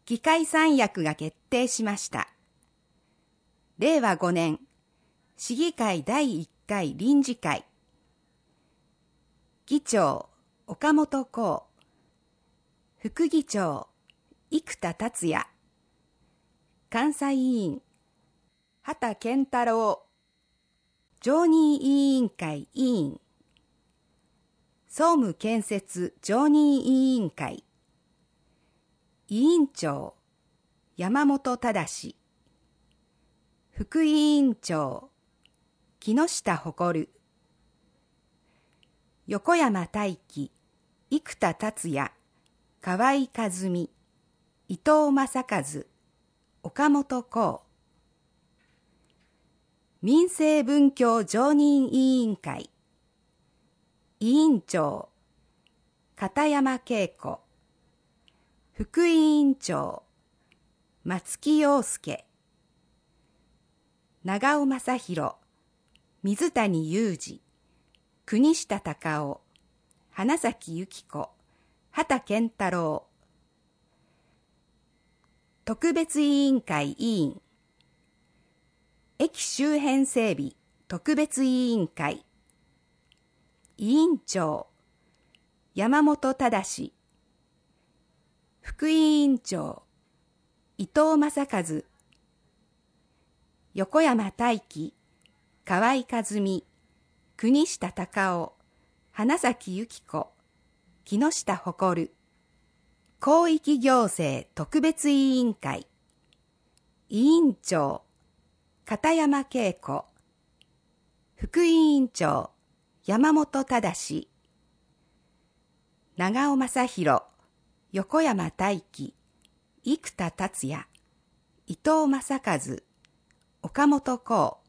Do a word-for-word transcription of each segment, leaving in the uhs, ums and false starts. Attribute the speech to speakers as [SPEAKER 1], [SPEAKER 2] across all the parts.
[SPEAKER 1] 議会三役が決定しました。れいわごねん、市議会だいいっかい臨時会。議長、岡本公。副議長、生田達也。監査委員、畑健太郎。常任委員会委員。総務建設常任委員会。委員長、山本正。副委員長、木下誇。横山大輝、生田達也、河合和美、伊藤正和、岡本公。民生文教常任委員会。委員長、片山恵子。副委員長、松木陽介。長尾正弘、水谷裕二、国下隆夫、花咲由紀子、畑健太郎。特別委員会委員。駅周辺整備特別委員会。委員長、山本正。副委員長、伊藤正和。横山大輝、河合和美、国下隆夫、花咲由紀子、木下誇。広域行政特別委員会。委員長、片山恵子。副委員長、山本正。長尾正弘、横山大輝、生田達也、伊藤正和、岡本公。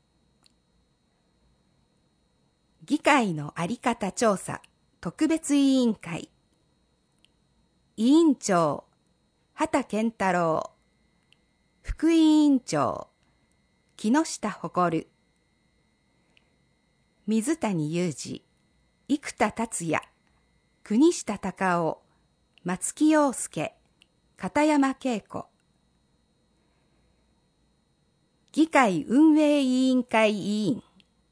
[SPEAKER 1] 議会のあり方調査特別委員会。委員長、畑健太郎。副委員長、木下誇。水谷裕二、生田達也、国下隆夫、松木陽介、片山恵子。議会運営委員会委員。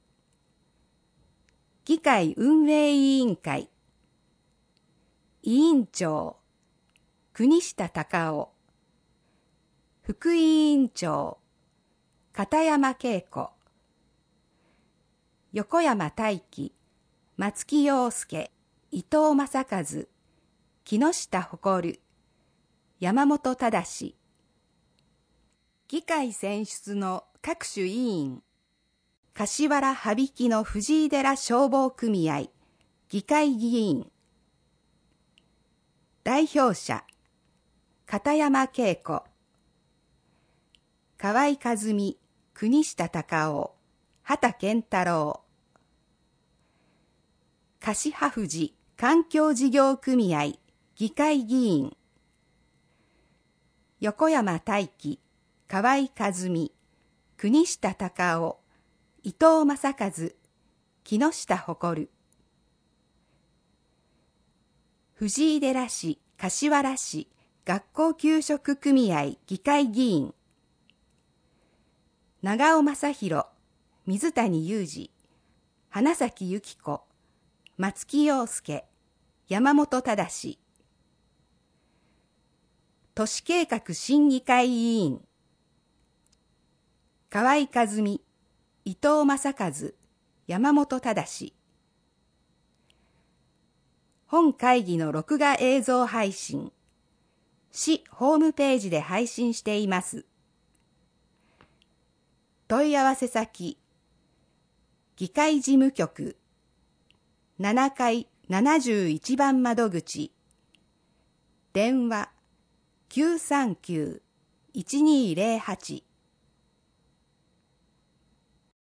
[SPEAKER 1] 議会運営委員会。委員長、国下隆夫。副委員長、片山恵子。横山大輝、松木陽介、伊藤正和、木下誇。山本正。議会選出の各種委員。柏原羽曳の藤井寺消防組合、議会議員。代表者、片山恵子。河合和美、国下隆夫、畑健太郎。柏富士環境事業組合、議会議員。横山大輝、河合和美、国下隆夫、伊藤正和、木下誇。藤井寺市、柏原市学校給食組合議会議員。長尾正弘、水谷裕二、花咲由紀子、松木陽介、山本正。都市計画審議会委員。河合和美、伊藤正和、山本正。本会議の録画映像配信。市ホームページで配信しています。問い合わせ先。議会事務局。ななかいななじゅういちばん窓口。電話 きゅうさんきゅう いちにーぜろはち